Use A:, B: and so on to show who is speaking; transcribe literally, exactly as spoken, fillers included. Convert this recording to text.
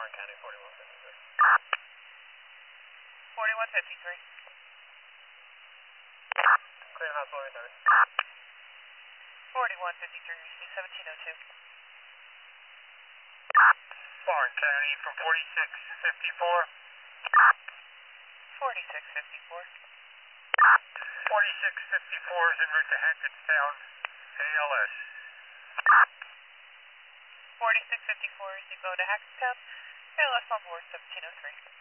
A: Warren County, forty-one fifty-three.
B: forty-one fifty-three.
A: Clear house, Warren County.
B: forty-one fifty-three, receive seventeen oh two.
A: Warren County from forty-six fifty-four.
B: forty-six fifty-four.
A: forty-six fifty-four is en route to Hackettstown, A L S.
B: forty-six fifty-four, receive go to Hackettstown, A L S on board seventeen oh three.